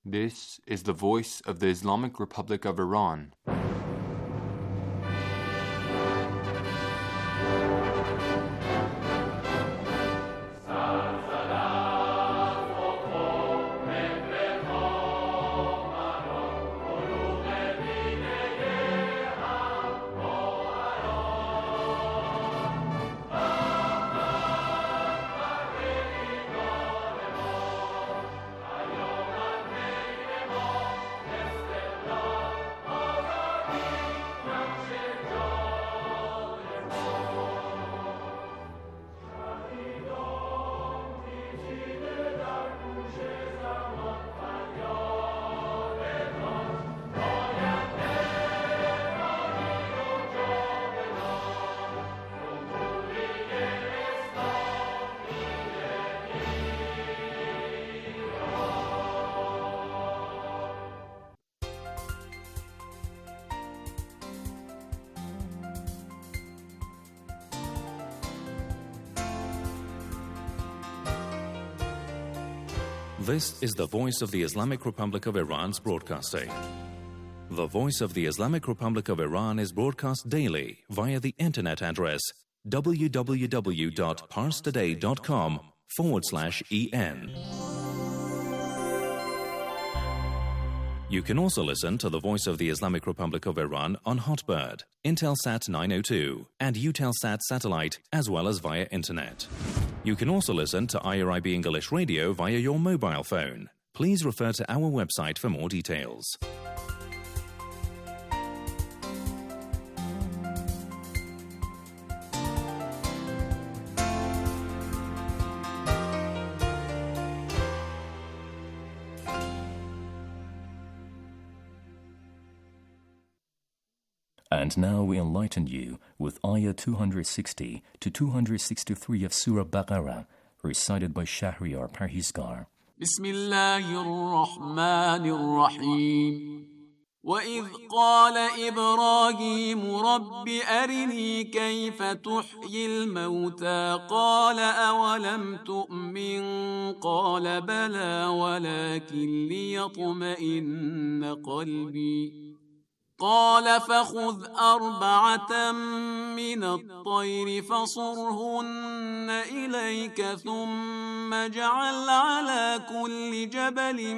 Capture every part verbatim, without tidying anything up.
This is the voice of the Islamic Republic of Iran. This is the voice of the Islamic Republic of Iran's broadcasting. The voice of the Islamic Republic of Iran is broadcast daily via the internet address www.parstoday.com forward slash en. You can also listen to the voice of the Islamic Republic of Iran on Hotbird, Intelsat nine oh two, and Eutelsat satellite, as well as via internet. You can also listen to I R I B English Radio via your mobile phone. Please refer to our website for more details. And now we enlighten you with Ayah two sixty to two sixty-three of Surah Baqarah, recited by Shahriar Parhizgar. Bismillahir-Rahmanir-Rahim. وَإِذْ قَالَ إِبْرَاهِيمُ رَبِّ أَرِنِي كَيْفَ تُحْيِي الْمَوْتَى قَالَ أَوَلَمْ تُؤْمِنْ قَالَ بَلَى وَلَكِنْ لِيَطْمَئِنَّ قَلْبِي قال فخذ أربعة من الطير فصرهن إليك ثم اجعل على كل جبل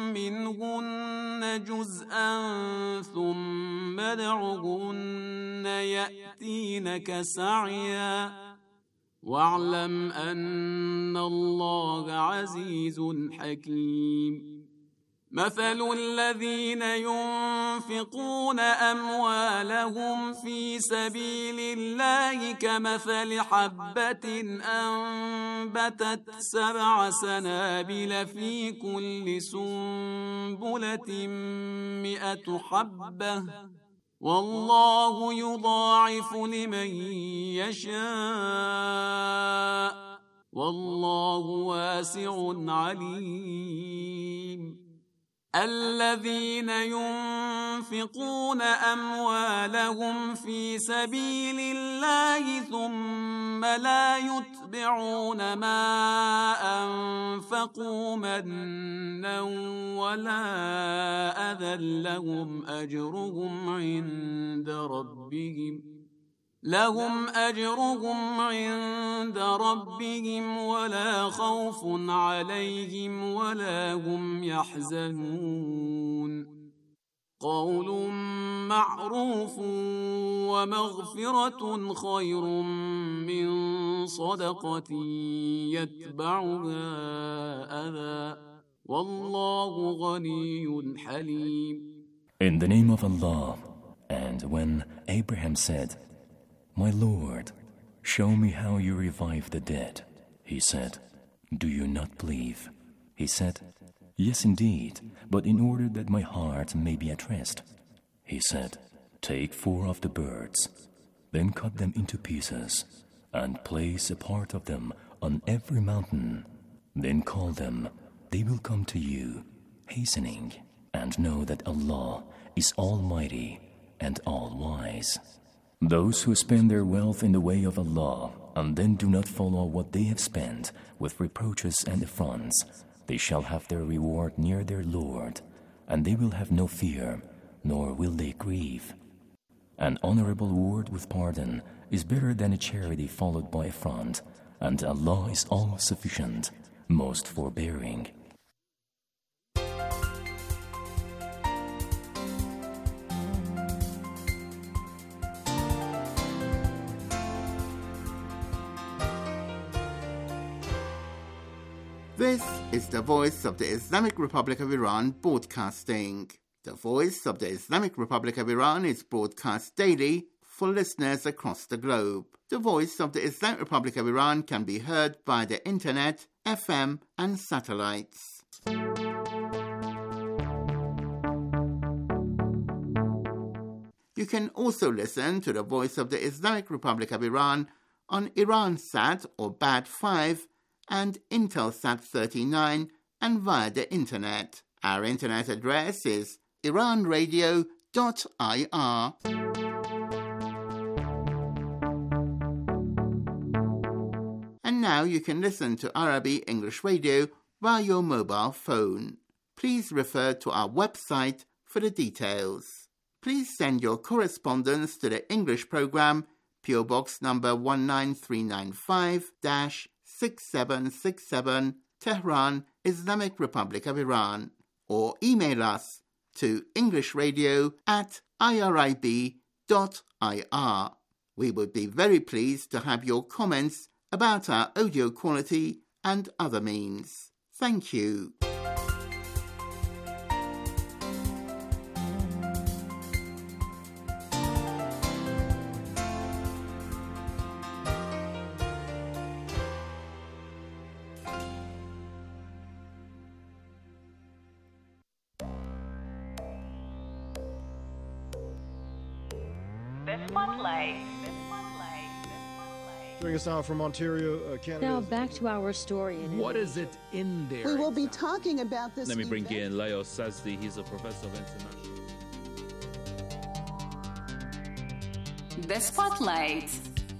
منهن جزءا ثم ادعهن يأتينك سعيا واعلم أن الله عزيز حكيم مثل الذين ينفقون أموالهم في سبيل الله كمثل حبة أنبتت سبع سنابل في كل سنبلة مئة حبة والله يضاعف لمن يشاء والله واسع عليم الذين ينفقون أموالهم في سبيل الله ثم لا يتبعون ما أنفقوا منا ولا أذى لهم أجرهم عند ربهم لهم أجرهم عند ربهم ولا خوف عليهم ولا هم يحزنون قول معروف ومغفرة خير من صدقة يتبعها أذى والله غني حليم. In the name of Allah, and when Abraham said, My Lord, show me how you revive the dead. He said, Do you not believe? He said, Yes, indeed, but in order that my heart may be at rest. He said, Take four of the birds, then cut them into pieces, and place a part of them on every mountain. Then call them, they will come to you, hastening, and know that Allah is Almighty and All-Wise. Those who spend their wealth in the way of Allah and then do not follow what they have spent with reproaches and affronts, They shall have their reward near their Lord, and they will have no fear, nor will they grieve. An honorable word with pardon is better than a charity followed by affront, and Allah is all-sufficient, most forbearing. This is the Voice of the Islamic Republic of Iran broadcasting. The Voice of the Islamic Republic of Iran is broadcast daily for listeners across the globe. The Voice of the Islamic Republic of Iran can be heard via the internet, F M and satellites. You can also listen to the Voice of the Islamic Republic of Iran on Iransat or B A D five and Intelsat thirty-nine and via the internet. Our internet address is iran radio dot I R. And now you can listen to Arabi English Radio via your mobile phone. Please refer to our website for the details. Please send your correspondence to the English program, P O Box number one nine three nine five, six seven six seven, Tehran, Islamic Republic of Iran, or email us to englishradio at irib dot I R. We would be very pleased to have your comments about our audio quality and other means. Thank you. Joining us now from Ontario, uh, Canada. Now back to our story. In what is it in there? We will be talking about this. Let me bring event. in Leo Sazdi. He's a professor of international. The Spotlight.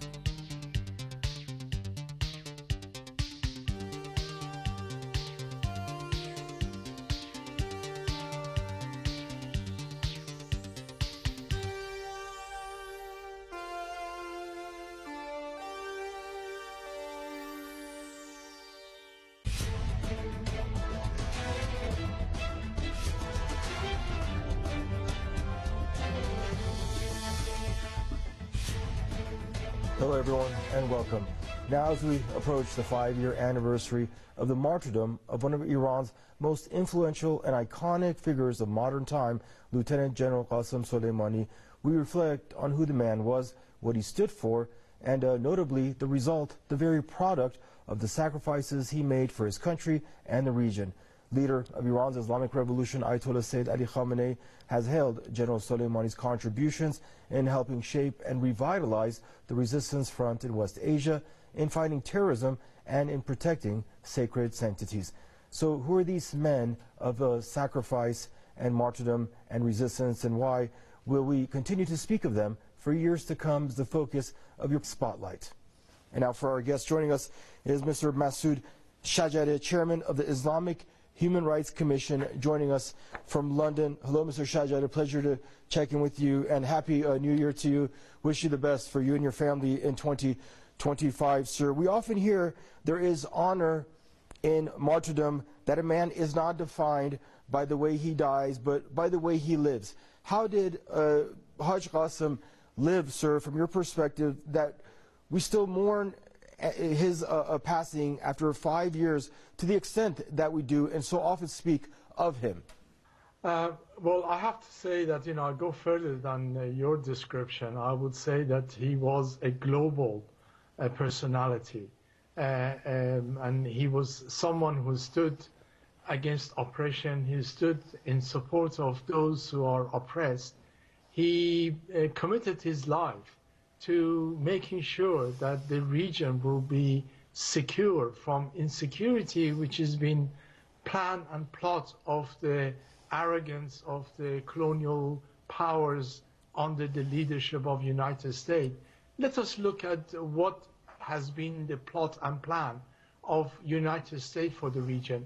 Hello, everyone, and welcome. Now, as we approach the five-year anniversary of the martyrdom of one of Iran's most influential and iconic figures of modern time, Lieutenant General Qasem Soleimani, we reflect on who the man was, what he stood for, and uh, notably the result, the very product of the sacrifices he made for his country and the region. Leader of Iran's Islamic Revolution, Ayatollah Sayyid Ali Khamenei, has hailed General Soleimani's contributions in helping shape and revitalize the resistance front in West Asia, in fighting terrorism, and in protecting sacred sanctities. So who are these men of uh, sacrifice and martyrdom and resistance, and why will we continue to speak of them for years to come as the focus of your spotlight? And now for our guest, joining us is Mister Masoud Shajadeh, Chairman of the Islamic Human Rights Commission, joining us from London. Hello, Mister Shajadeh. A pleasure to check in with you, and Happy uh, New Year to you. Wish you the best for you and your family in twenty twenty-five, sir. We often hear there is honor in martyrdom, that a man is not defined by the way he dies, but by the way he lives. How did uh, Haj Qasem live, sir, from your perspective, that we still mourn his uh, uh, passing after five years to the extent that we do and so often speak of him? Uh, well, I have to say that, you know, I go further than uh, your description. I would say that he was a global uh, personality. Uh, um, and he was someone who stood against oppression. He stood in support of those who are oppressed. He uh, committed his life to making sure that the region will be secure from insecurity, which has been plan and plot of the arrogance of the colonial powers under the leadership of United States. Let us look at what has been the plot and plan of United States for the region.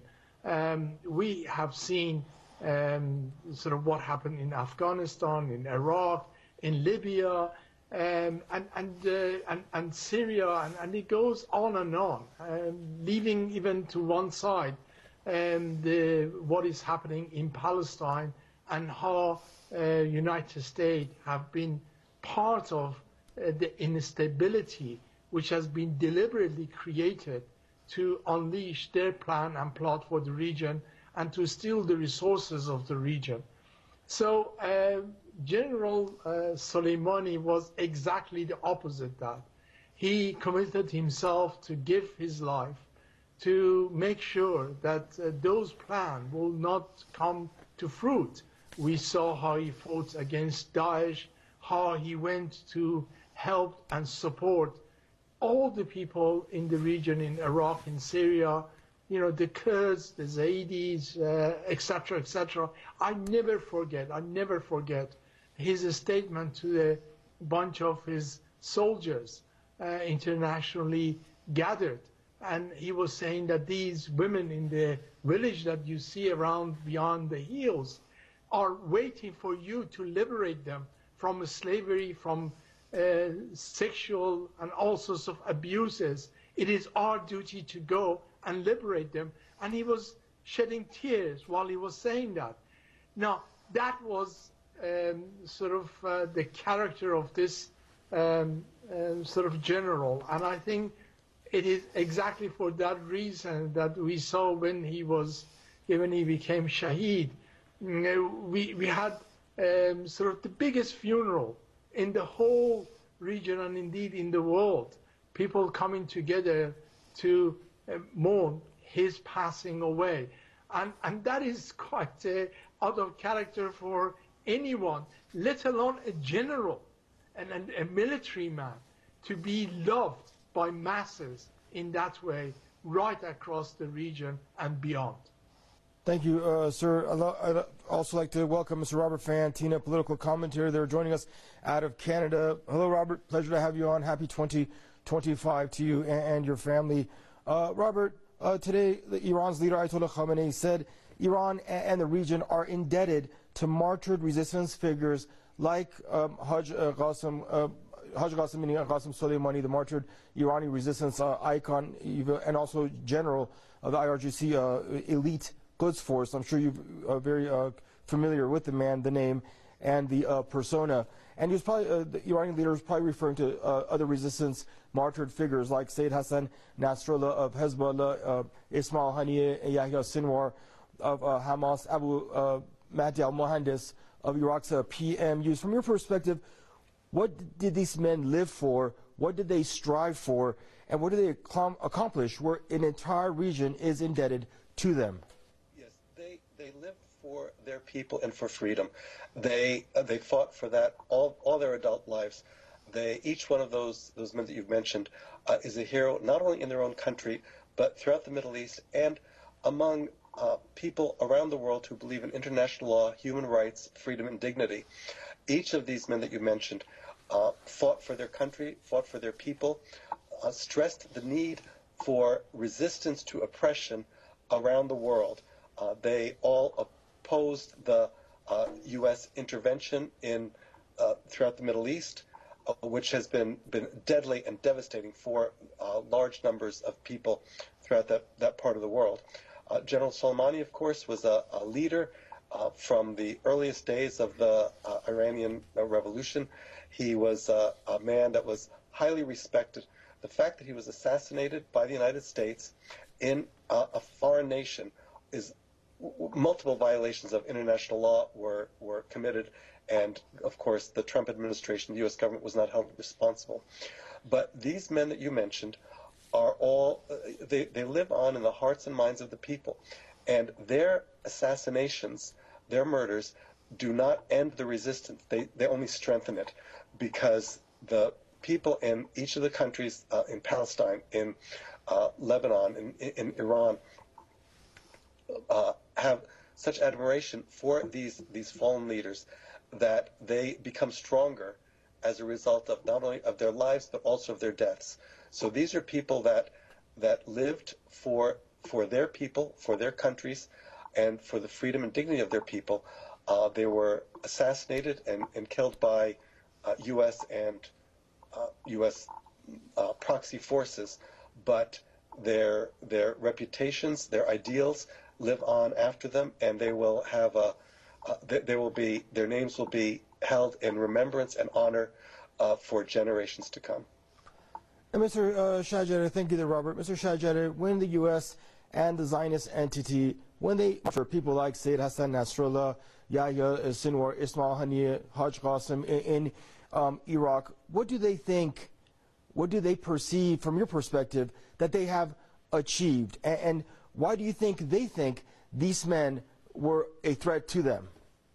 Um, we have seen um, sort of what happened in Afghanistan, in Iraq, in Libya, um, and and, uh, and and Syria, and, and it goes on and on, um, leaving even to one side um, the what is happening in Palestine and how uh, United States have been part of uh, the instability which has been deliberately created to unleash their plan and plot for the region and to steal the resources of the region. So uh, General uh, Soleimani was exactly the opposite that. He committed himself to give his life to make sure that uh, those plans will not come to fruit. We saw how he fought against Daesh, how he went to help and support all the people in the region, in Iraq, in Syria, you know, the Kurds, the Zaydis, uh, et cetera, et cetera. I never forget, I never forget his statement to a bunch of his soldiers uh, internationally gathered. And he was saying that these women in the village that you see around beyond the hills are waiting for you to liberate them from slavery, from Uh, sexual and all sorts of abuses. It is our duty to go and liberate them. And he was shedding tears while he was saying that. Now, that was um, sort of uh, the character of this um, uh, sort of general. And I think it is exactly for that reason that we saw when he was, when he became Shaheed, we, we had um, sort of the biggest funeral in the whole region and indeed in the world, people coming together to uh, mourn his passing away. And, and that is quite uh, out of character for anyone, let alone a general and, and a military man, to be loved by masses in that way right across the region and beyond. Thank you, uh, sir. I'd also like to welcome Mister Robert Fantina, political commentator. They're joining us out of Canada. Hello, Robert. Pleasure to have you on. Happy twenty twenty-five to you and, and your family. Uh, Robert, uh, today Iran's leader Ayatollah Khamenei said Iran and the region are indebted to martyred resistance figures like um, Haj uh, Qasem, uh, Haj Qasem Qasem Soleimani, the martyred Iranian resistance uh, icon, and also general of the I R G C uh, elite Quds Force. I'm sure you're uh, very uh, familiar with the man, the name, and the uh, persona. And he was probably, uh, the Iranian leader was probably referring to uh, other resistance martyred figures like Sayyid Hassan Nasrallah of Hezbollah, uh, Ismail Haniyeh, Yahya Sinwar of uh, Hamas, Abu uh, Mahdi al-Mohandes of Iraq's uh, P M Us. From your perspective, what did these men live for? What did they strive for? And what did they accomplish where an entire region is indebted to them? They lived for their people and for freedom. They uh, they fought for that all all their adult lives. They each one of those those men that you've mentioned uh, is a hero not only in their own country but throughout the Middle East and among uh, people around the world who believe in international law, human rights, freedom, and dignity. Each of these men that you mentioned uh, fought for their country, fought for their people, uh, stressed the need for resistance to oppression around the world. Uh, they all opposed the uh, U S intervention in uh, throughout the Middle East, uh, which has been, been deadly and devastating for uh, large numbers of people throughout that, that part of the world. Uh, General Soleimani, of course, was a, a leader uh, from the earliest days of the uh, Iranian uh, Revolution. He was uh, a man that was highly respected. The fact that he was assassinated by the United States in uh, a foreign nation is multiple violations of international law were, were committed, and of course the Trump administration, the U S government, was not held responsible. But these men that you mentioned are all, they, they live on in the hearts and minds of the people, and their assassinations, their murders, do not end the resistance. They, they only strengthen it, because the people in each of the countries, uh, in Palestine, in uh, Lebanon, in, in Iran, Uh, have such admiration for these these fallen leaders that they become stronger as a result of not only of their lives but also of their deaths. So these are people that that lived for for their people, for their countries, and for the freedom and dignity of their people. Uh, they were assassinated and, and killed by uh, U S and uh, U S uh, proxy forces, but their their reputations, their ideals live on after them, and they will have a uh, they, they will be their names will be held in remembrance and honor uh, for generations to come. And Mister Uh, Shahjader, thank you there, Robert. Mister Shahjader, when the U S and the Zionist entity, when they, for people like Sayyid Hassan Nasrallah, Yahya Sinwar, Ismail Haniyeh, Haj Qasim in, in um, Iraq, what do they think, what do they perceive from your perspective that they have achieved? And, and why do you think they think these men were a threat to them?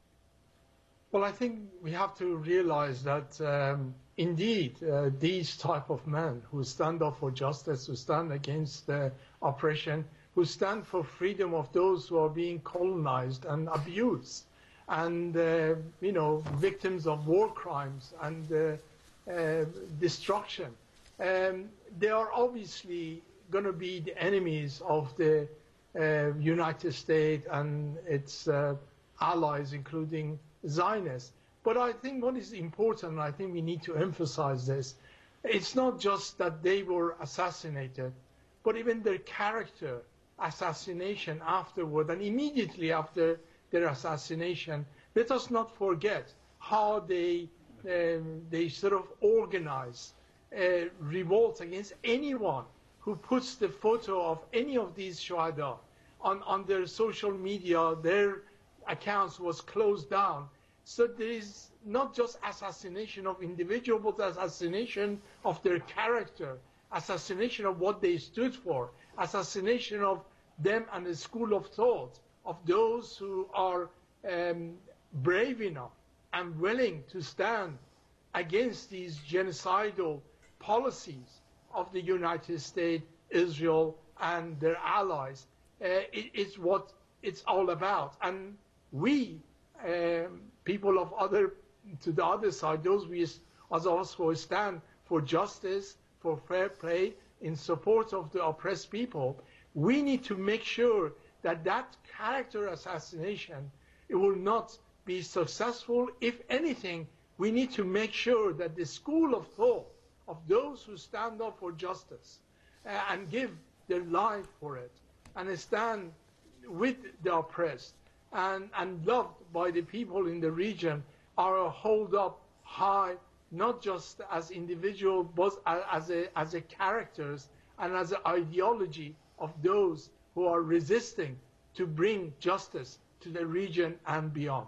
Well, I think we have to realize that um, indeed uh, these type of men who stand up for justice, who stand against uh, oppression, who stand for freedom of those who are being colonized and abused, and uh, you know, victims of war crimes and uh, uh, destruction, um, they are obviously going to be the enemies of the uh, United States and its uh, allies, including Zionists. But I think what is important, and I think we need to emphasize this, it's not just that they were assassinated, but even their character assassination afterward, and immediately after their assassination, let us not forget how they um, they sort of organize a revolt against anyone who puts the photo of any of these shuhada on, on their social media. Their accounts was closed down. So there is not just assassination of individual, but assassination of their character, assassination of what they stood for, assassination of them and the school of thought, of those who are um, brave enough and willing to stand against these genocidal policies of the United States, Israel, and their allies. Uh, it, it's what it's all about. And we, um, people of other, to the other side, those we, as us who stand for justice, for fair play, in support of the oppressed people, we need to make sure that that character assassination, it will not be successful. If anything, we need to make sure that the school of thought of those who stand up for justice uh, and give their life for it, and stand with the oppressed and, and loved by the people in the region, are held up high, not just as individuals, but as a, as a characters and as an ideology of those who are resisting to bring justice to the region and beyond.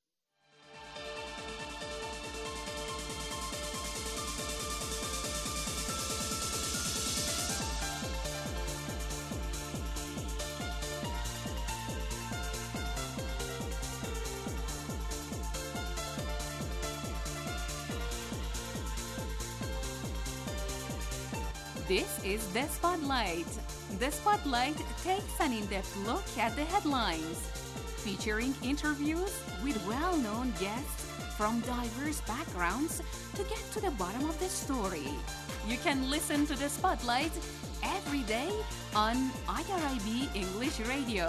This is The Spotlight. The Spotlight takes an in-depth look at the headlines, featuring interviews with well-known guests from diverse backgrounds to get to the bottom of the story. You can listen to The Spotlight every day on I R I B English Radio.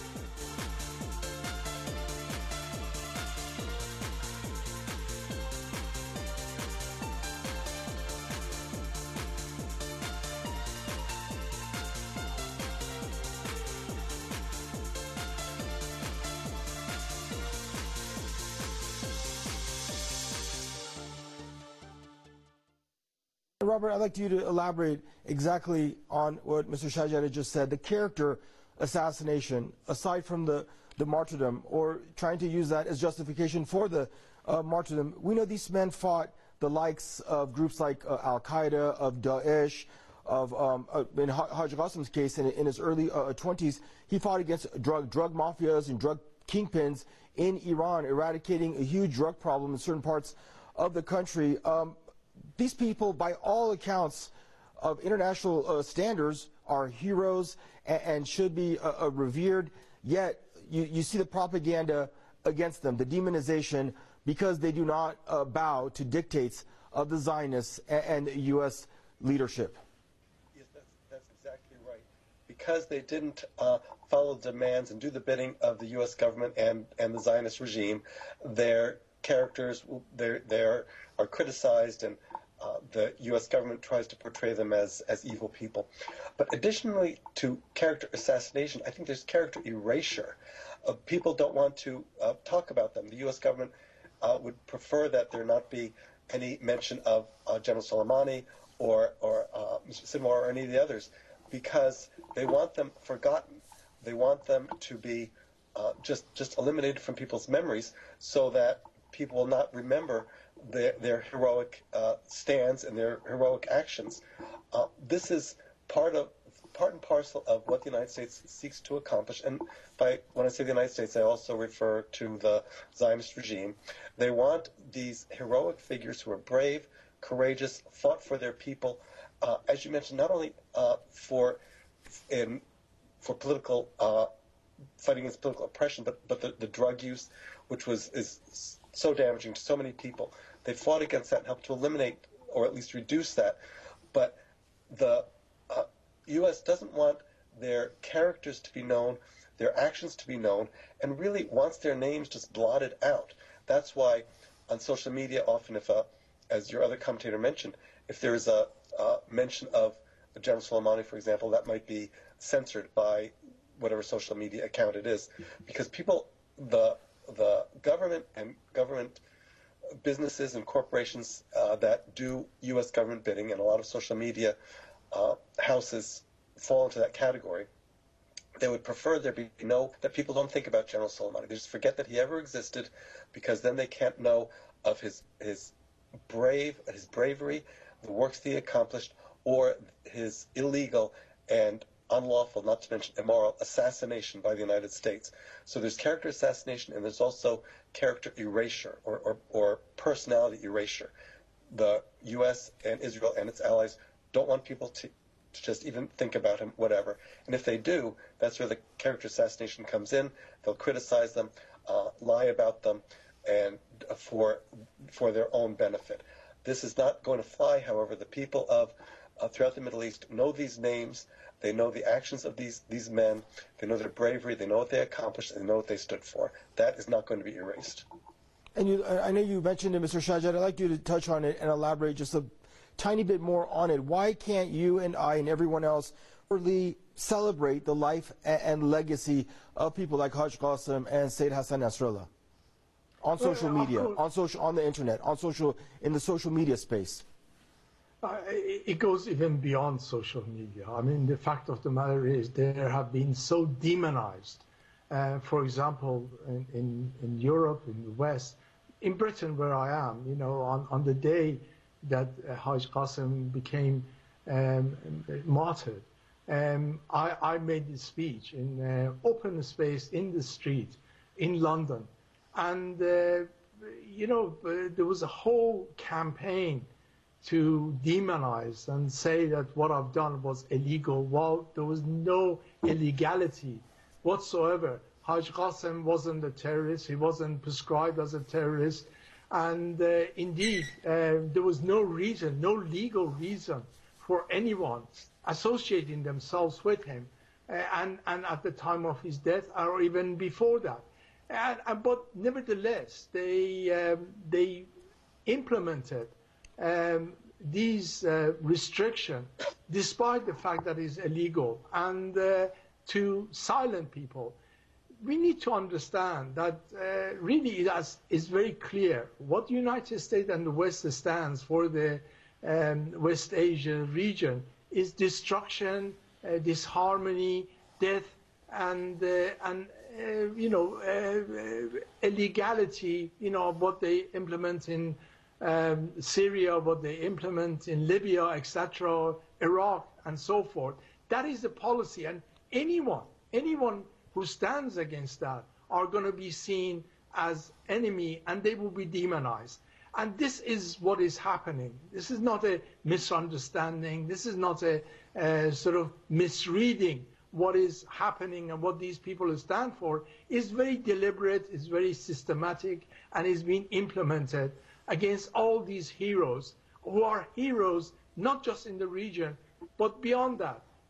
Robert, I'd like you to elaborate exactly on what Mister Shahjader just said. The character assassination, aside from the, the martyrdom, or trying to use that as justification for the uh, martyrdom. We know these men fought the likes of groups like uh, Al-Qaeda, of Daesh, of, um, uh, in Haj Qasim's case, in, in his early uh, twenties, he fought against drug, drug mafias and drug kingpins in Iran, eradicating a huge drug problem in certain parts of the country. Um, These people, by all accounts of international uh, standards, are heroes and, and should be uh, uh, revered, yet you, you see the propaganda against them, the demonization, because they do not uh, bow to dictates of the Zionists and, and U S leadership. Yes, that's, that's exactly right. because they didn't uh, follow the demands and do the bidding of the U S government and, and the Zionist regime, their characters they're, they're, are criticized, and uh, the U S government tries to portray them as, as evil people. But additionally to character assassination, I think there's character erasure. Uh, people don't want to uh, talk about them. The U S government uh, would prefer that there not be any mention of uh, General Soleimani or, or uh, Mister Sinwar or any of the others, because they want them forgotten. They want them to be uh, just just eliminated from people's memories, so that people will not remember their, their heroic uh, stands and their heroic actions. Uh, this is part of part and parcel of what the United States seeks to accomplish. And by when I say the United States, I also refer to the Zionist regime. They want these heroic figures who are brave, courageous, fought for their people. Uh, as you mentioned, not only uh, for in for political uh, fighting against political oppression, but but the, the drug use, which was is so damaging to so many people. They fought against that and helped to eliminate or at least reduce that. But the uh, U S doesn't want their characters to be known, their actions to be known, and really wants their names just blotted out. That's why on social media, often if, a, as your other commentator mentioned, if there is a, a mention of General Soleimani, for example, that might be censored by whatever social media account it is, because people, the the government and government businesses and corporations uh, that do U S government bidding, and a lot of social media uh, houses fall into that category. They would prefer there be no, that people don't think about General Soleimani. They just forget that he ever existed, because then they can't know of his his brave, his bravery, the works that he accomplished, or his illegal and unlawful, not to mention immoral, assassination by the United States. So there's character assassination, and there's also character erasure or, or, or personality erasure. The U S and Israel and its allies don't want people to, to just even think about him, whatever. And if they do, that's where the character assassination comes in. They'll criticize them, uh, lie about them, and for for their own benefit. This is not going to fly, however. The people of uh, throughout the Middle East know these names. They know the actions of these, these men. They know their bravery. They know what they accomplished. And they know what they stood for. That is not going to be erased. And you, I know you mentioned it, Mister Shahjad. I'd like you to touch on it and elaborate just a tiny bit more on it. Why can't you and I and everyone else really celebrate the life and, and legacy of people like Haj Qasim and Sayyid Hassan Nasrallah on social well, media, on social, on the internet, on social, in the social media space? Uh, it goes even beyond social media. I mean, the fact of the matter is they have been so demonized. Uh, for example, in, in, in Europe, in the West, in Britain where I am, you know, on, on the day that uh, Haj Qasim became um, martyred, um, I, I made this speech in uh, open space in the street in London. And, uh, you know, uh, there was a whole campaign to demonize and say that what I've done was illegal. Well, there was no illegality whatsoever. Haj Qasim wasn't a terrorist. He wasn't prescribed as a terrorist. And uh, indeed, uh, there was no reason, no legal reason for anyone associating themselves with him. Uh, and, and at the time of his death, or even before that. And, and, but nevertheless, they, um, they implemented Um, these uh, restrictions, despite the fact that it's illegal, and uh, to silent people. We need to understand that uh, really it has, is very clear what the United States and the West stands for. The um, West Asia region is destruction, uh, disharmony, death, and uh, and uh, you know uh, illegality. You know what they implement in Um, Syria, what they implement in Libya, et cetera, Iraq, and so forth. That is the policy, and anyone, anyone who stands against that are going to be seen as enemy, and they will be demonized. And this is what is happening. This is not a misunderstanding. This is not a, a sort of misreading what is happening and what these people stand for. It's very deliberate, it's very systematic, and it's being implemented against all these heroes, who are heroes not just in the region, but beyond that.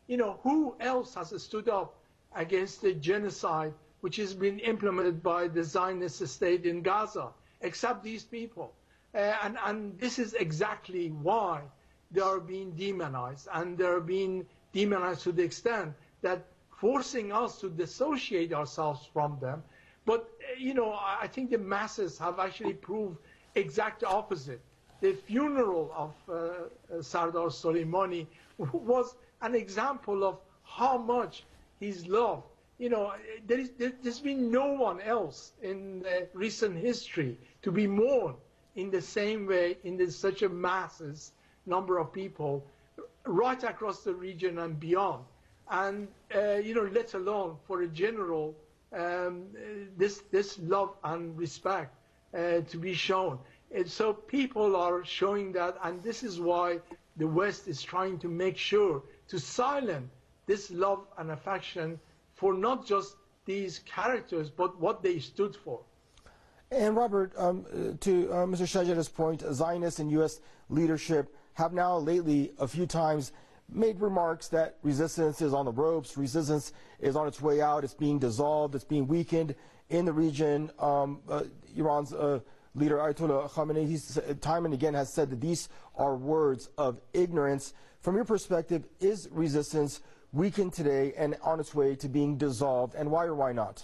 you know, who else has stood up against the genocide which has been implemented by the Zionist state in Gaza, except these people? Uh, and, and this is exactly why they are being demonized, and they're being demonized to the extent that forcing us to dissociate ourselves from them. But, uh, you know, I, I think the masses have actually proved exact opposite. The funeral of uh, Sardar Soleimani was an example of how much he's loved. You know, there is, there, there's been no one else in uh, recent history to be mourned in the same way, in the, such a masses number of people right across the region and beyond. And, uh, you know, let alone for a general, um, this, this love and respect uh, to be shown. And so people are showing that, and this is why the West is trying to make sure to silence this love and affection for not just these characters, but what they stood for. And Robert, um, to uh, Mister Shajada's point, Zionists and U S leadership have now lately a few times made remarks that resistance is on the ropes, resistance is on its way out, it's being dissolved, it's being weakened in the region. Um, uh, Iran's uh, leader Ayatollah Khamenei, he's time and again has said that these are words of ignorance. From your perspective, is resistance weakened today and on its way to being dissolved, and why or why not?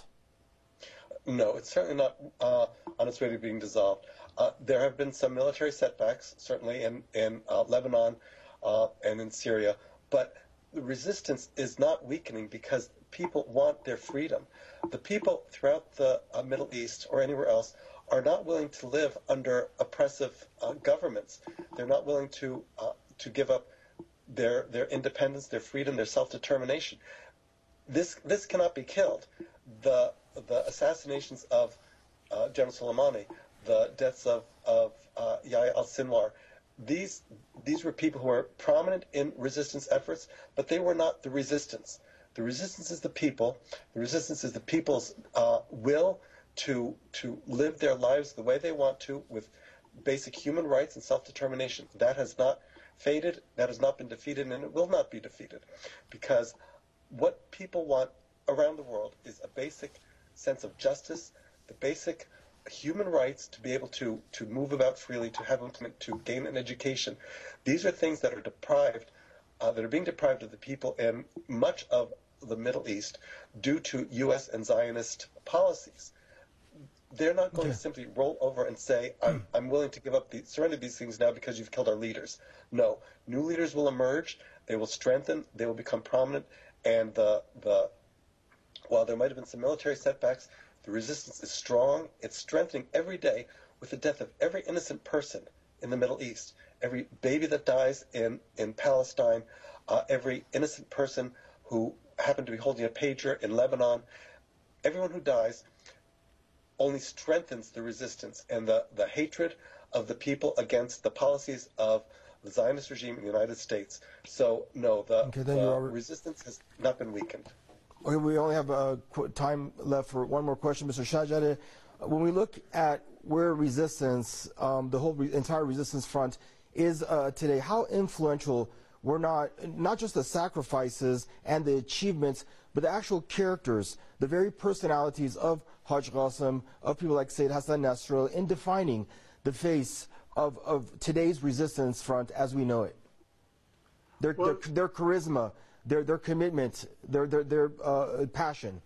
No, it's certainly not uh, on its way to being dissolved. Uh, there have been some military setbacks, certainly in, in uh, Lebanon uh, and in Syria, but the resistance is not weakening because people want their freedom. The people throughout the uh, Middle East or anywhere else are not willing to live under oppressive uh, governments. They're not willing to uh, to give up their their independence, their freedom, their self-determination. This this cannot be killed. The the assassinations of uh, General Soleimani, the deaths of of uh, Yahya al-Sinwar, these these were people who were prominent in resistance efforts, but they were not the resistance. The resistance is the people. The resistance is the people's uh, will to to live their lives the way they want to, with basic human rights and self-determination. That has not faded, that has not been defeated, and it will not be defeated, because what people want around the world is a basic sense of justice, the basic human rights to be able to to move about freely, to have employment, to gain an education. These are things that are deprived, uh, that are being deprived of the people in much of the Middle East due to U S and Zionist policies. They're not going okay. to simply roll over and say, I'm, I'm willing to give up, the, surrender these things now because you've killed our leaders. No, new leaders will emerge, they will strengthen, they will become prominent, and the the while there might have been some military setbacks, the resistance is strong. It's strengthening every day with the death of every innocent person in the Middle East, every baby that dies in, in Palestine, uh, every innocent person who happened to be holding a pager in Lebanon. Everyone who dies only strengthens the resistance and the, the hatred of the people against the policies of the Zionist regime in the United States. So, no, the, okay, the resistance has not been weakened. Okay, we only have uh, time left for one more question, Mister Shahjadeh. When we look at where resistance, um, the whole re entire resistance front is uh, today, how influential were not, not just the sacrifices and the achievements, but the actual characters, the very personalities of Haj Qasim, of people like Sayyid Hassan Nasrallah, in defining the face of, of today's resistance front as we know it? Their, well, their, their charisma, their, their commitment, their, their, their uh, passion.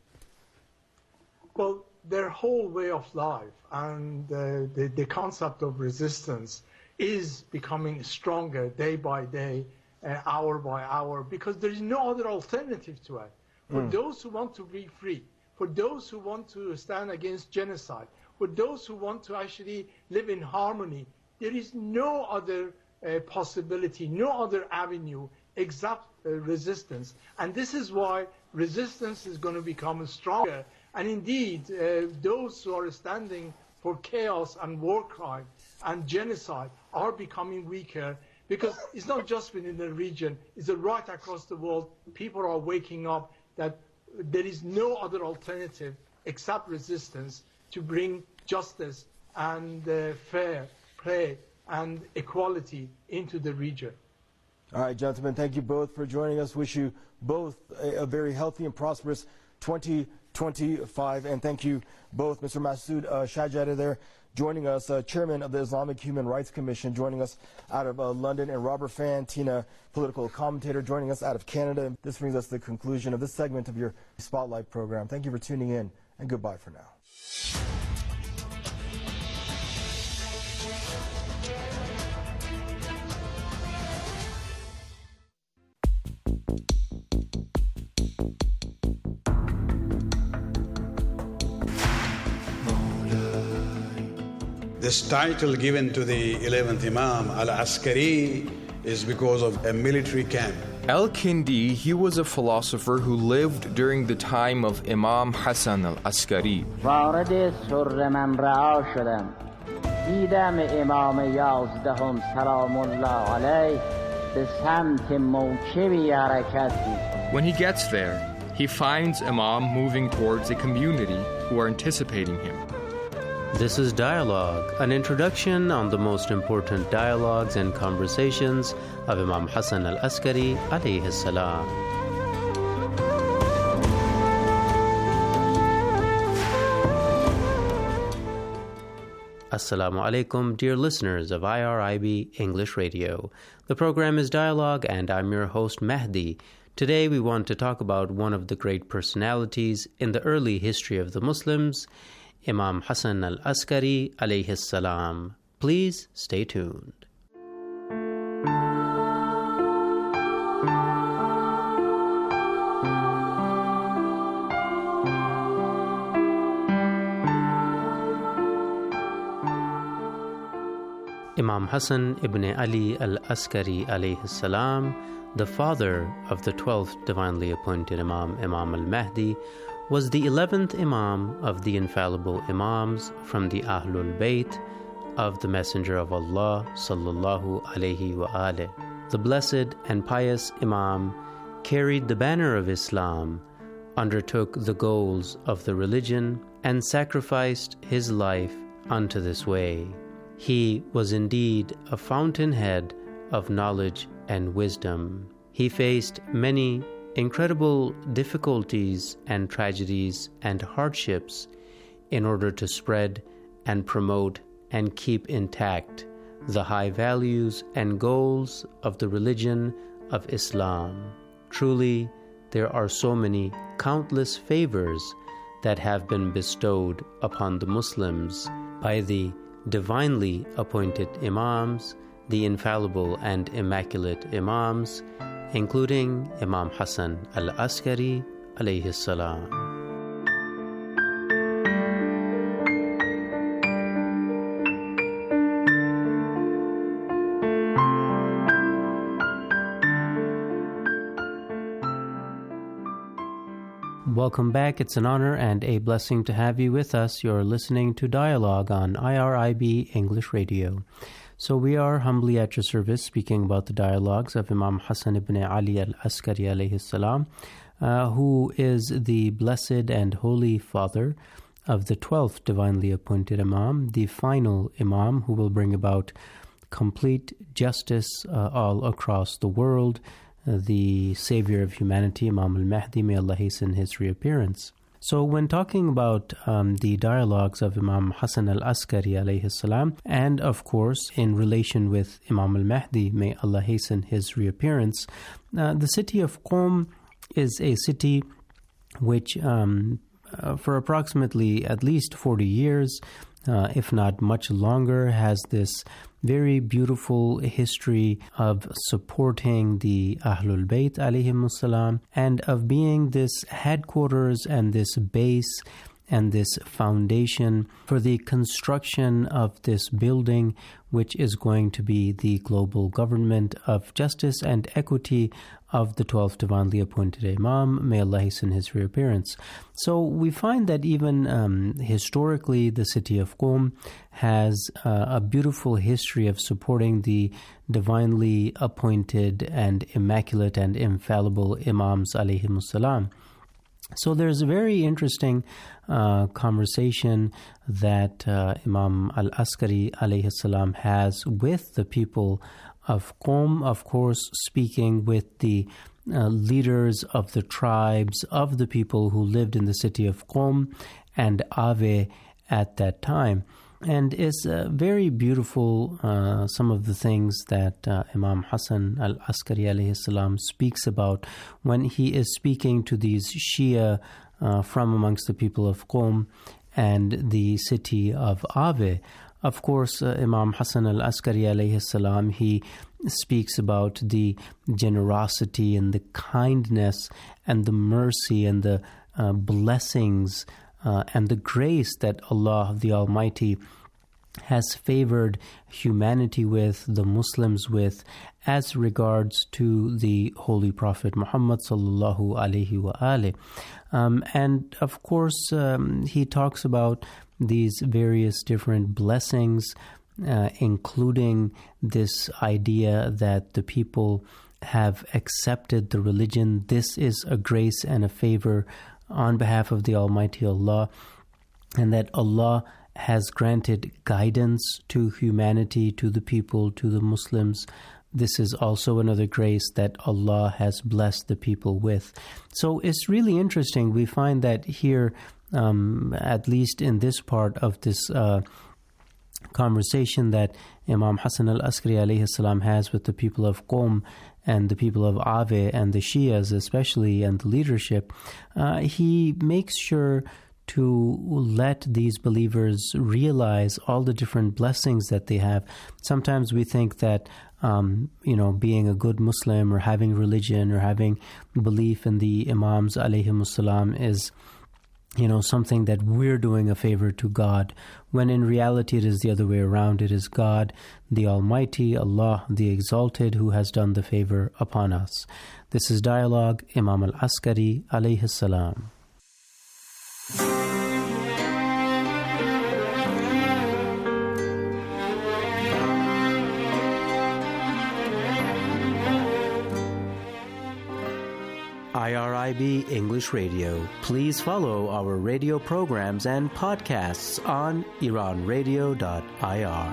Well, their whole way of life and uh, the, the concept of resistance is becoming stronger day by day, uh, hour by hour, because there is no other alternative to it. For mm. those who want to be free, for those who want to stand against genocide, for those who want to actually live in harmony, there is no other uh, possibility, no other avenue except uh, resistance. And this is why resistance is going to become stronger. And indeed, uh, those who are standing for chaos and war crime and genocide are becoming weaker, because it's not just within the region, it's right across the world. People are waking up that there is no other alternative except resistance to bring justice and uh, fair play and equality into the region. All right, gentlemen, thank you both for joining us. Wish you both a, a very healthy and prosperous twenty twenty-five. And thank you both, Mister Masood uh, Shahjadah there, joining us, uh, Chairman of the Islamic Human Rights Commission, joining us out of uh, London, and Robert Fantina, political commentator, joining us out of Canada. This brings us to the conclusion of this segment of your Spotlight program. Thank you for tuning in, and goodbye for now. This title given to the eleventh Imam, Al-Askari, is because of a military camp. Al-Kindi, he was a philosopher who lived during the time of Imam Hassan al-Askari. وارد سر من رعا شدم دیدم امام یازدهم سلام الله علیه به سمت موکبی حرکت بود. When he gets there, he finds Imam moving towards a community who are anticipating him. This is Dialogue, an introduction on the most important dialogues and conversations of Imam Hassan al-Askari alayhi salam. Assalamu alaikum, dear listeners of I R I B English Radio. The program is Dialogue, and I'm your host Mahdi. Today we want to talk about one of the great personalities in the early history of the Muslims, Imam Hassan al-Askari alayhi salam. Please stay tuned. Imam Hassan ibn Ali al-Askari alayhi salam, the father of the twelfth divinely appointed Imam, Imam al-Mahdi, was the eleventh Imam of the infallible Imams from the Ahlul Bayt of the Messenger of Allah sallallahu alayhi wa alih. The blessed and pious Imam carried the banner of Islam, undertook the goals of the religion, and sacrificed his life unto this way. He was indeed a fountainhead of knowledge and wisdom. He faced many incredible difficulties and tragedies and hardships in order to spread and promote and keep intact the high values and goals of the religion of Islam. Truly, there are so many countless favors that have been bestowed upon the Muslims by the divinely appointed Imams, the infallible and immaculate Imams, including Imam Hassan al-Askari alayhi salam. Welcome back. It's an honor and a blessing to have you with us. You're listening to Dialogue on I R I B English Radio. So we are humbly at your service, speaking about the dialogues of Imam Hassan ibn Ali al-Askari alayhi salam, uh, who is the blessed and holy father of the twelfth divinely appointed Imam, the final Imam who will bring about complete justice uh, all across the world, uh, the savior of humanity, Imam al-Mahdi, may Allah hasten his reappearance. So when talking about um, the dialogues of Imam Hassan al-Askari alayhi salam, and of course in relation with Imam al-Mahdi, may Allah hasten his reappearance, uh, the city of Qom is a city which um, uh, for approximately at least forty years, uh, if not much longer, has this very beautiful history of supporting the Ahlul Bayt alayhimus salam, and of being this headquarters and this base and this foundation for the construction of this building, which is going to be the global government of justice and equity of the twelfth divinely appointed Imam. May Allah hasten his reappearance. So we find that even um, historically, the city of Qom has uh, a beautiful history of supporting the divinely appointed and immaculate and infallible Imams alayhimus salam. So there's a very interesting uh, conversation that uh, Imam al-Askari alayhi salam has with the people of Qom, of course, speaking with the uh, leaders of the tribes of the people who lived in the city of Qom and Ave at that time. And it's uh, very beautiful, uh, some of the things that uh, Imam Hassan al-Askari alayhi salam speaks about when he is speaking to these Shia uh, from amongst the people of Qom and the city of Ave. Of course, uh, Imam Hassan al-Askari alayhi salam, he speaks about the generosity and the kindness and the mercy and the uh, blessings Uh, and the grace that Allah the Almighty has favored humanity with, the Muslims with, as regards to the Holy Prophet Muhammad sallallahu alaihi wa alihi. Um, and of course, um, he talks about these various different blessings, uh, including this idea that the people have accepted the religion. This is a grace and a favor on behalf of the Almighty Allah, and that Allah has granted guidance to humanity, to the people, to the Muslims. This is also another grace that Allah has blessed the people with. So it's really interesting. We find that here, um, at least in this part of this uh, conversation that Imam Hassan al-Askari alayhi salam has with the people of Qom and the people of Ave and the Shias especially and the leadership, uh, he makes sure to let these believers realize all the different blessings that they have. Sometimes we think that, um, you know, being a good Muslim or having religion or having belief in the Imams alayhimus salam is, you know, something that we're doing a favor to God, when in reality it is the other way around. It is God, the Almighty, Allah, the Exalted, who has done the favor upon us. This is Dialogue, Imam al-Askari alayhi salam. I R I B English Radio. Please follow our radio programs and podcasts on iran radio dot I R.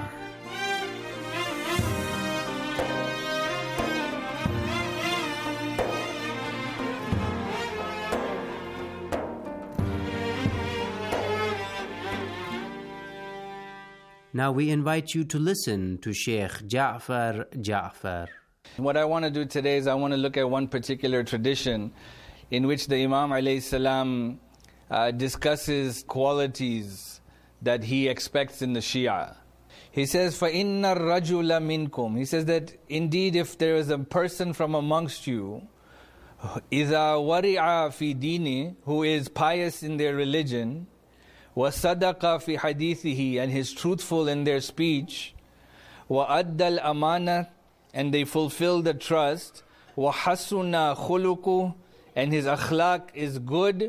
Now we invite you to listen to Sheikh Ja'far Ja'far. What I want to do today is I want to look at one particular tradition in which the Imam alayhi salam uh, discusses qualities that he expects in the Shia. He says, فَإِنَّ الرَّجُلَ مِنْكُمْ. He says that indeed if there is a person from amongst you, إِذَا وَرِعَ فِي دِينِ, who is pious in their religion, وَصَدَقَ فِي حَدِيثِهِ, and is truthful in their speech, وَأَدَّى الْأَمَانَةِ, and they fulfill the trust, وَحَسُنَ خُلُقُهُ, and his akhlaq is good,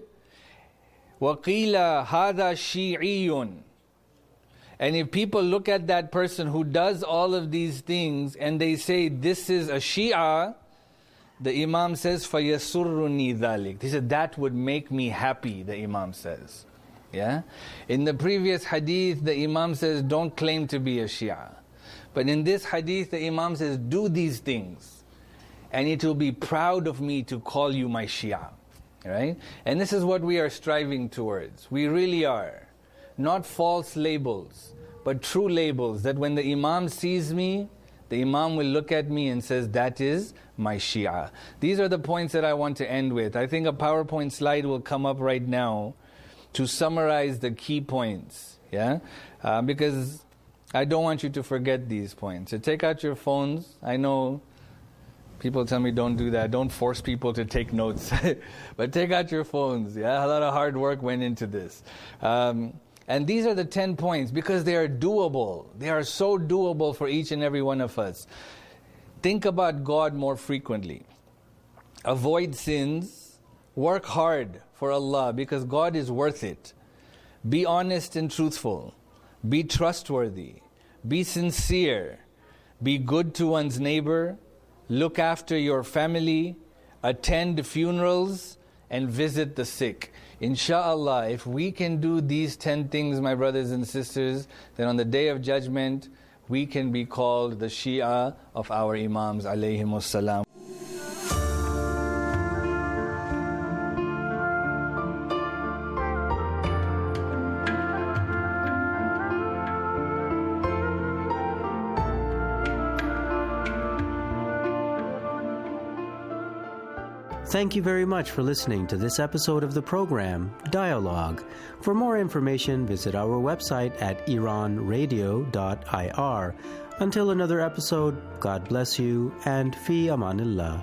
وَقِيلَ هَذَا شِيعِيٌّ. And if people look at that person who does all of these things and they say, this is a Shia, the Imam says, فَيَسُرُّنِي ذَلِكَ. He said, that would make me happy, the Imam says. Yeah. In the previous hadith, the Imam says, don't claim to be a Shia. But in this hadith, the Imam says, do these things, and it will be proud of me to call you my Shia. Right? And this is what we are striving towards. We really are. Not false labels, but true labels, that when the Imam sees me, the Imam will look at me and says, that is my Shia. These are the points that I want to end with. I think a PowerPoint slide will come up right now to summarize the key points. Yeah, uh, because I don't want you to forget these points. So take out your phones. I know people tell me don't do that. Don't force people to take notes. But take out your phones. Yeah, a lot of hard work went into this. Um, and these are the ten points because they are doable. They are so doable for each and every one of us. Think about God more frequently. Avoid sins. Work hard for Allah because God is worth it. Be honest and truthful. Be trustworthy. Be sincere. Be good to one's neighbor. Look after your family. Attend funerals and visit the sick. Insha'Allah, if we can do these ten things, my brothers and sisters, then on the Day of Judgment, we can be called the Shia of our Imams alayhimus salam. Thank you very much for listening to this episode of the program, Dialogue. For more information, visit our website at iran radio dot I R. Until another episode, God bless you and fi amanillah.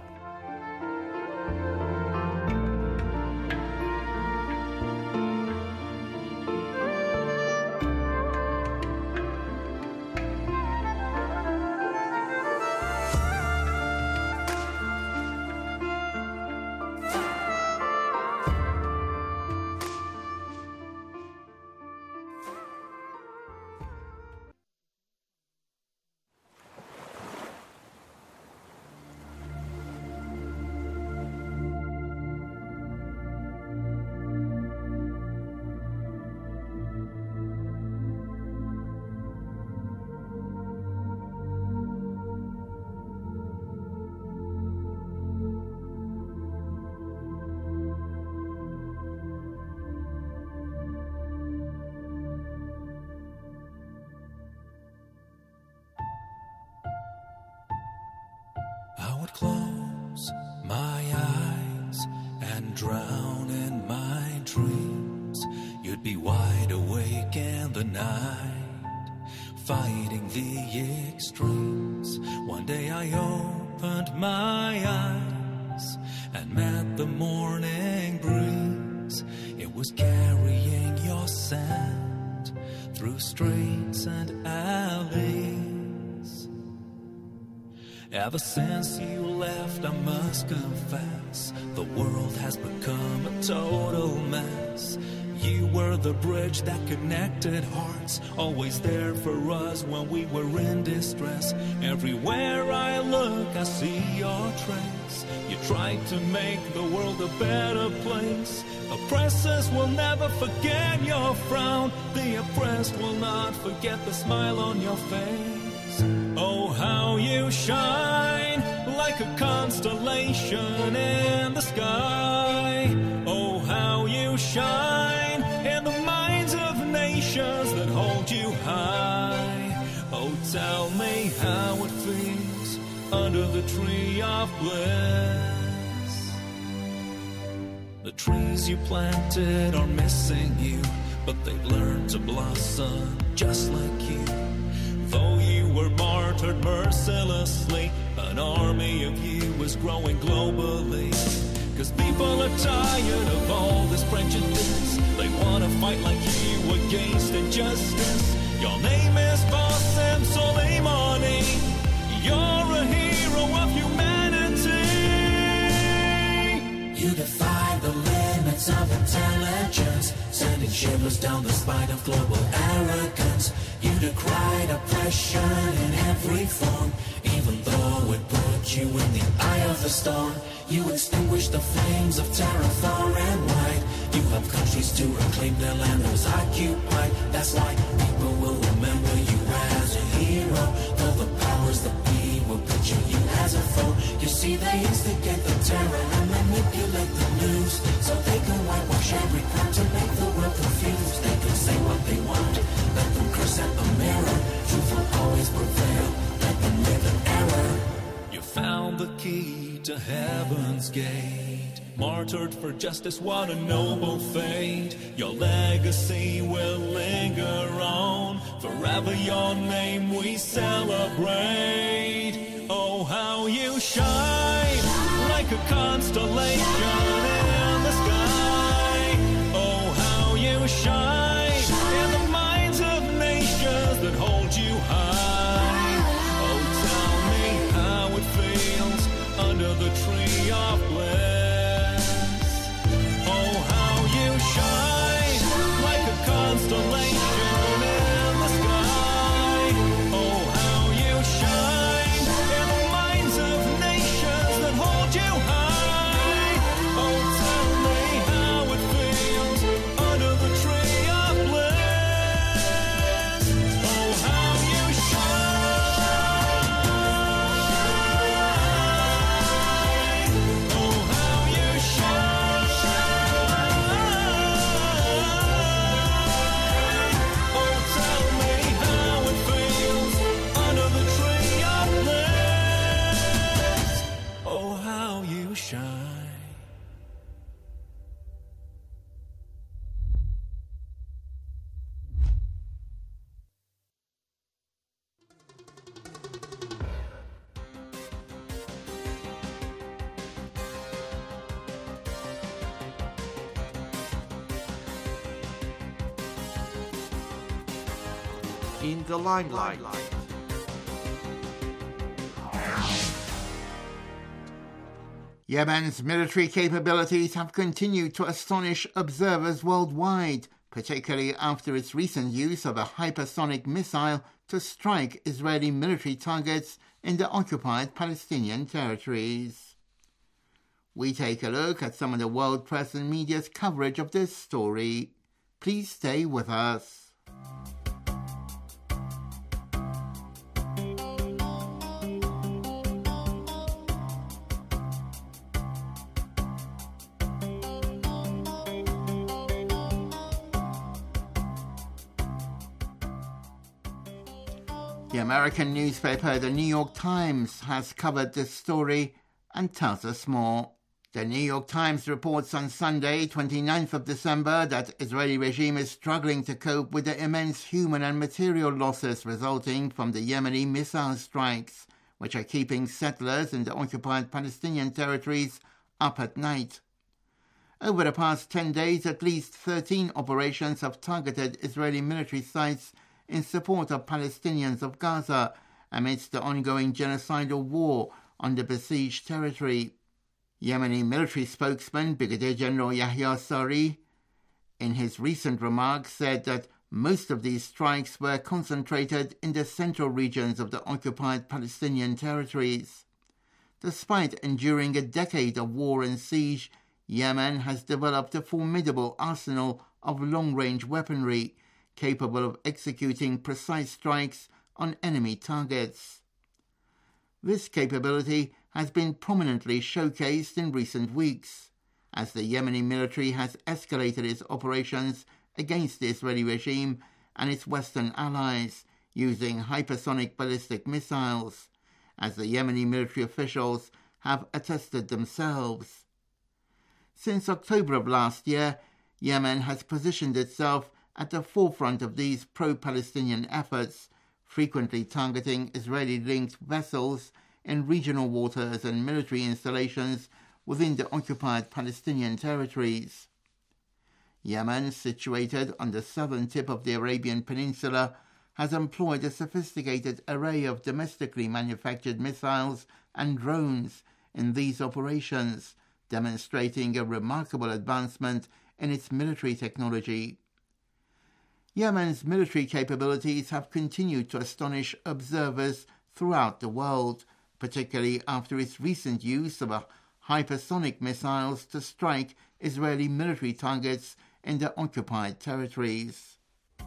I would close my eyes and drown in my dreams. You'd be wide awake in the night, fighting the extremes. One day I opened my eyes and met the morning breeze. It was carrying your scent through streets and alleys. Ever since you left, I must confess, the world has become a total mess. You were the bridge that connected hearts, always there for us when we were in distress. Everywhere I look, I see your trace. You tried to make the world a better place. Oppressors will never forget your frown. The oppressed will not forget the smile on your face. Oh, how you shine like a constellation in the sky. Oh, how you shine in the minds of nations that hold you high. Oh, tell me how it feels under the tree of bliss. The trees you planted are missing you, but they've learned to blossom just like you. Though you were martyred mercilessly, an army of you is growing globally. Cause people are tired of all this prejudice. They wanna fight like you against injustice. Your name is Qasem Soleimani. You're a hero of humanity. You defy the limits of intelligence, sending shivers down the spine of global arrogance. You decried oppression in every form, even though it put you in the eye of the storm. You extinguished the flames of terror far and wide. You helped countries to reclaim their land that was occupied. That's why people will remember you as a hero. Though the powers that be will picture you as a foe. You see, they instigate the terror and manipulate the news, so they can whitewash every crime to make the world confused. They can say what they want, let them curse at the mirror. Truth will always prevail, let them live in error. You found the key to heaven's gate, martyred for justice, what a noble fate. Your legacy will linger on, forever your name we celebrate. Oh, how you shine like a constellation in the sky. Oh, how you shine in the minds of nations that hold you high. Oh, tell me how it feels under the tree of bliss. Oh, how you shine like a constellation in the sky. Oh, how you shine in the minds of nations that hold you high. Oh, in the limelight. Yemen's military capabilities have continued to astonish observers worldwide, particularly after its recent use of a hypersonic missile to strike Israeli military targets in the occupied Palestinian territories. We take a look at some of the world press and media's coverage of this story. Please stay with us. The American newspaper The New York Times has covered this story and tells us more. The New York Times reports on Sunday, twenty-ninth of December, that Israeli regime is struggling to cope with the immense human and material losses resulting from the Yemeni missile strikes, which are keeping settlers in the occupied Palestinian territories up at night. Over the past ten days, at least thirteen operations have targeted Israeli military sites in support of Palestinians of Gaza amidst the ongoing genocidal war on the besieged territory. Yemeni military spokesman Brigadier General Yahya Sari, in his recent remarks, said that most of these strikes were concentrated in the central regions of the occupied Palestinian territories. Despite enduring a decade of war and siege, Yemen has developed a formidable arsenal of long-range weaponry capable of executing precise strikes on enemy targets. This capability has been prominently showcased in recent weeks, as the Yemeni military has escalated its operations against the Israeli regime and its Western allies using hypersonic ballistic missiles, as the Yemeni military officials have attested themselves. Since October of last year, Yemen has positioned itself at the forefront of these pro-Palestinian efforts, frequently targeting Israeli-linked vessels in regional waters and military installations within the occupied Palestinian territories. Yemen, situated on the southern tip of the Arabian Peninsula, has employed a sophisticated array of domestically manufactured missiles and drones in these operations, demonstrating a remarkable advancement in its military technology. Yemen's military capabilities have continued to astonish observers throughout the world, particularly after its recent use of a hypersonic missiles to strike Israeli military targets in the occupied territories.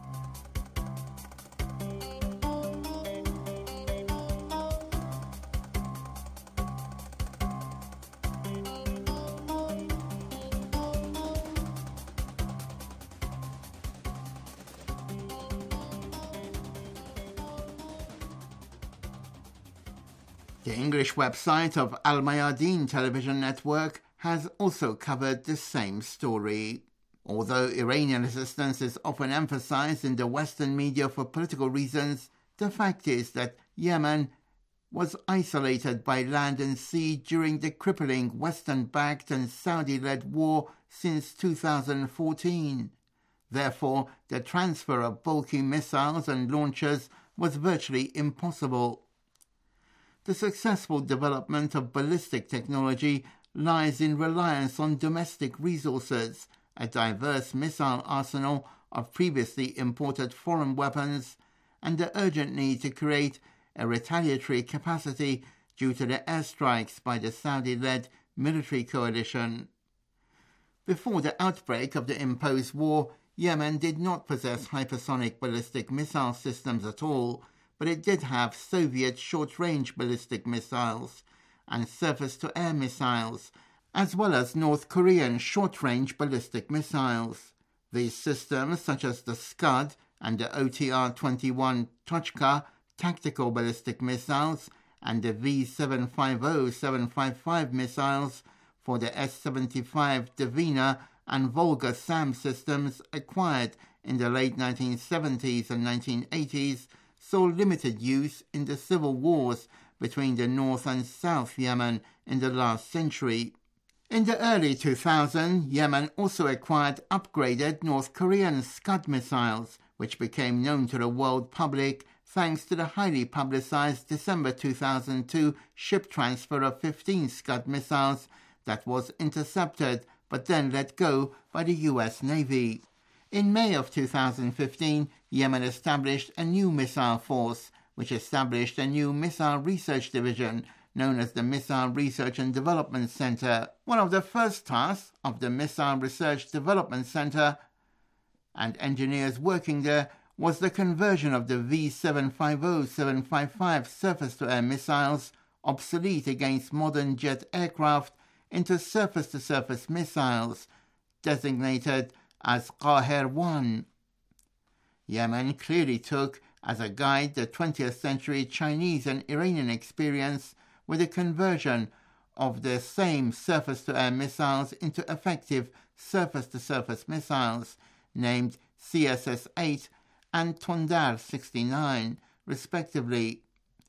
The English website of Al Mayadeen television network has also covered the same story. Although Iranian assistance is often emphasized in the Western media for political reasons, the fact is that Yemen was isolated by land and sea during the crippling Western-backed and Saudi-led war since two thousand fourteen. Therefore, the transfer of bulky missiles and launchers was virtually impossible. The successful development of ballistic technology lies in reliance on domestic resources, a diverse missile arsenal of previously imported foreign weapons, and the urgent need to create a retaliatory capacity due to the airstrikes by the Saudi-led military coalition. Before the outbreak of the imposed war, Yemen did not possess hypersonic ballistic missile systems at all, but it did have Soviet short-range ballistic missiles and surface-to-air missiles, as well as North Korean short-range ballistic missiles. These systems, such as the Scud and the O T R twenty-one Tochka tactical ballistic missiles and the V seven fifty seven fifty-five missiles for the S seventy-five Dvina and Volga SAM systems acquired in the late nineteen seventies and nineteen eighties, saw limited use in the civil wars between the North and South Yemen in the last century. In the early two thousands, Yemen also acquired upgraded North Korean Scud missiles, which became known to the world public thanks to the highly publicized December two thousand two ship transfer of fifteen Scud missiles that was intercepted but then let go by the U S Navy. In May of two thousand fifteen, Yemen established a new missile force, which established a new missile research division known as the Missile Research and Development Center. One of the first tasks of the Missile Research Development Center and engineers working there was the conversion of the V seven fifty, seven fifty-five surface-to-air missiles, obsolete against modern jet aircraft, into surface-to-surface missiles, designated as Qaher one. Yemen clearly took as a guide the twentieth century Chinese and Iranian experience with the conversion of the same surface-to-air missiles into effective surface-to-surface missiles, named C S S eight and Tondar sixty-nine, respectively.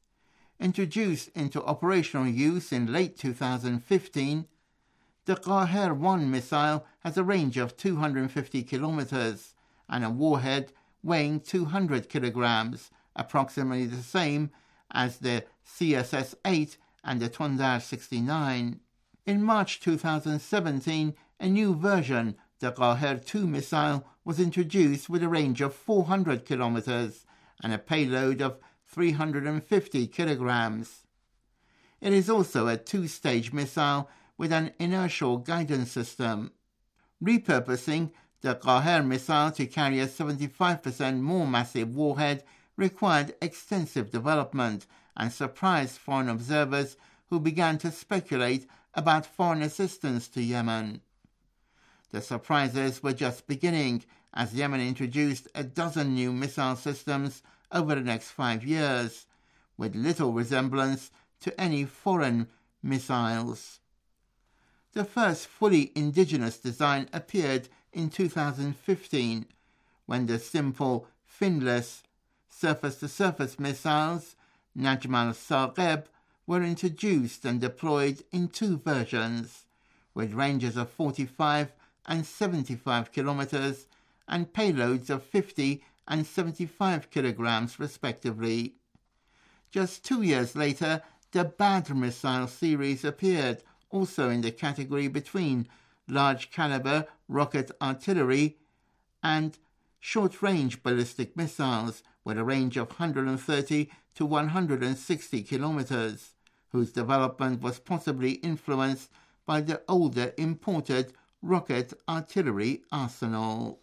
Introduced into operational use in late two thousand fifteen, the Qaher one missile has a range of two hundred fifty kilometers and a warhead weighing two hundred kilograms, approximately the same as the C S S eight and the Tondar sixty-nine. In March two thousand seventeen, a new version, the Qaher two missile, was introduced with a range of four hundred kilometers and a payload of three hundred fifty kilograms. It is also a two-stage missile with an inertial guidance system. Repurposing the Qaher missile to carry a seventy-five percent more massive warhead required extensive development and surprised foreign observers who began to speculate about foreign assistance to Yemen. The surprises were just beginning as Yemen introduced a dozen new missile systems over the next five years, with little resemblance to any foreign missiles. The first fully indigenous design appeared in two thousand fifteen, when the simple, finless, surface-to-surface missiles, Najm al-Saqib, were introduced and deployed in two versions, with ranges of forty-five and seventy-five kilometers and payloads of fifty and seventy-five kilograms, respectively. Just two years later, the Badr missile series appeared, also in the category between large-caliber rocket artillery and short-range ballistic missiles, with a range of one hundred thirty to one hundred sixty kilometers, whose development was possibly influenced by the older imported rocket artillery arsenal.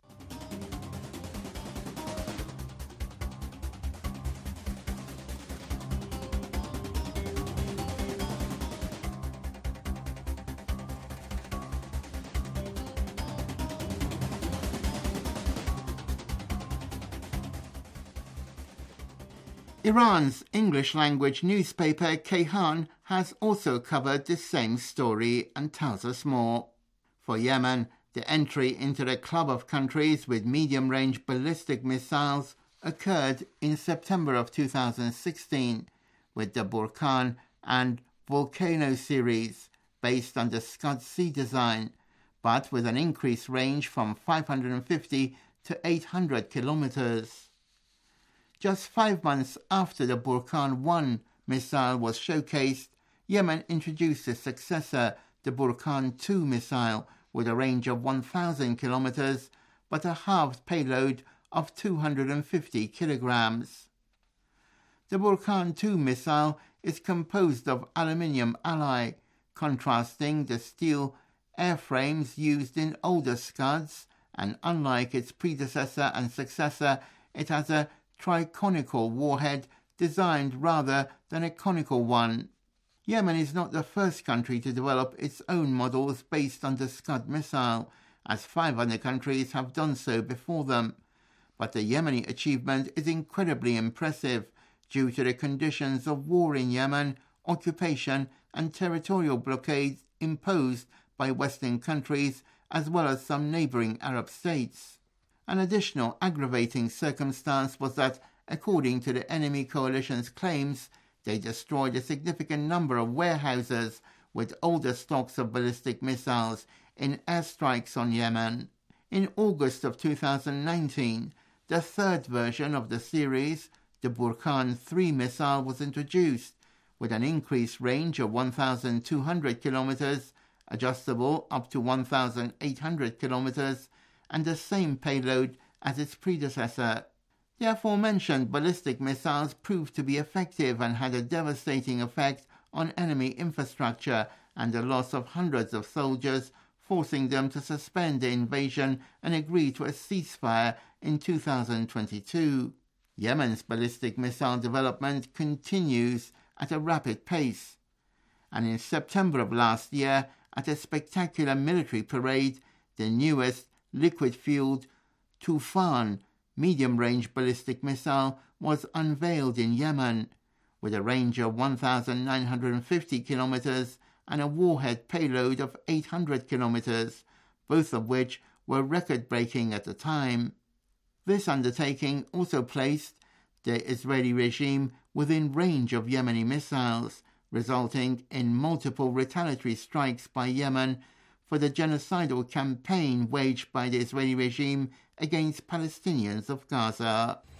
Iran's English-language newspaper Kayhan has also covered this same story and tells us more. For Yemen, the entry into the club of countries with medium-range ballistic missiles occurred in September of two thousand sixteen with the Burkan and Volcano series, based on the Scud C design, but with an increased range from five hundred fifty to eight hundred kilometers. Just five months after the Burkan one missile was showcased, Yemen introduced its successor, the Burkan two missile, with a range of one thousand kilometers, but a halved payload of two hundred fifty kilograms. The Burkan two missile is composed of aluminium alloy, contrasting the steel airframes used in older Scuds, and unlike its predecessor and successor, it has a triconical warhead designed rather than a conical one. Yemen is not the first country to develop its own models based on the Scud missile, as five other countries have done so before them. But the Yemeni achievement is incredibly impressive due to the conditions of war in Yemen, occupation and territorial blockades imposed by Western countries as well as some neighbouring Arab states. An additional aggravating circumstance was that, according to the enemy coalition's claims, they destroyed a significant number of warehouses with older stocks of ballistic missiles in airstrikes on Yemen. In August of two thousand nineteen, the third version of the series, the Burkan three missile, was introduced, with an increased range of one thousand two hundred kilometers, adjustable up to one thousand eight hundred kilometers, and the same payload as its predecessor. The aforementioned ballistic missiles proved to be effective and had a devastating effect on enemy infrastructure and the loss of hundreds of soldiers, forcing them to suspend the invasion and agree to a ceasefire in two thousand twenty-two. Yemen's ballistic missile development continues at a rapid pace, and in September of last year, at a spectacular military parade, the newest liquid-fueled Tufan medium-range ballistic missile was unveiled in Yemen, with a range of one thousand nine hundred fifty kilometers and a warhead payload of eight hundred kilometers, both of which were record-breaking at the time. This undertaking also placed the Israeli regime within range of Yemeni missiles, resulting in multiple retaliatory strikes by Yemen for the genocidal campaign waged by the Israeli regime against Palestinians of Gaza.